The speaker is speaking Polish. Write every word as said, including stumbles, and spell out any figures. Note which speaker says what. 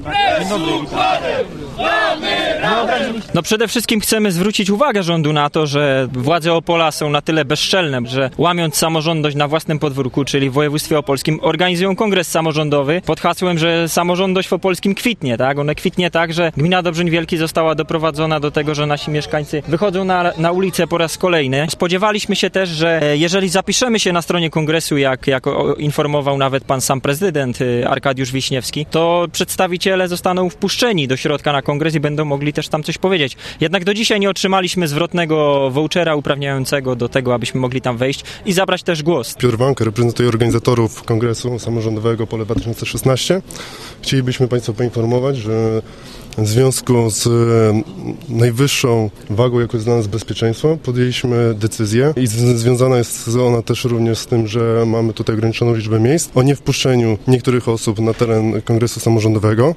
Speaker 1: No przede wszystkim chcemy zwrócić uwagę rządu na to, że władze Opola są na tyle bezczelne, że łamiąc samorządność na własnym podwórku, czyli w województwie opolskim, organizują kongres samorządowy pod hasłem, że samorządność w Opolskim kwitnie, tak? Ona kwitnie tak, że gmina Dobrzyn Wielki została doprowadzona do tego, że nasi mieszkańcy wychodzą na, na ulicę po raz kolejny. Spodziewaliśmy się też, że jeżeli zapiszemy się na stronie kongresu, jak, jak informował nawet pan sam prezydent Arkadiusz Wiśniewski, to przedstawiciele zostaną wpuszczeni do środka na kongres i będą mogli też tam coś powiedzieć. Jednak do dzisiaj nie otrzymaliśmy zwrotnego vouchera uprawniającego do tego, abyśmy mogli tam wejść i zabrać też głos.
Speaker 2: Piotr Wankę, reprezentuję organizatorów Kongresu Samorządowego Opole dwa tysiące szesnaście. Chcielibyśmy Państwa poinformować, że w związku z najwyższą wagą, jaką jest dla nas bezpieczeństwo, podjęliśmy decyzję i związana jest ona też również z tym, że mamy tutaj ograniczoną liczbę miejsc o niewpuszczeniu niektórych osób na teren Kongresu Samorządowego.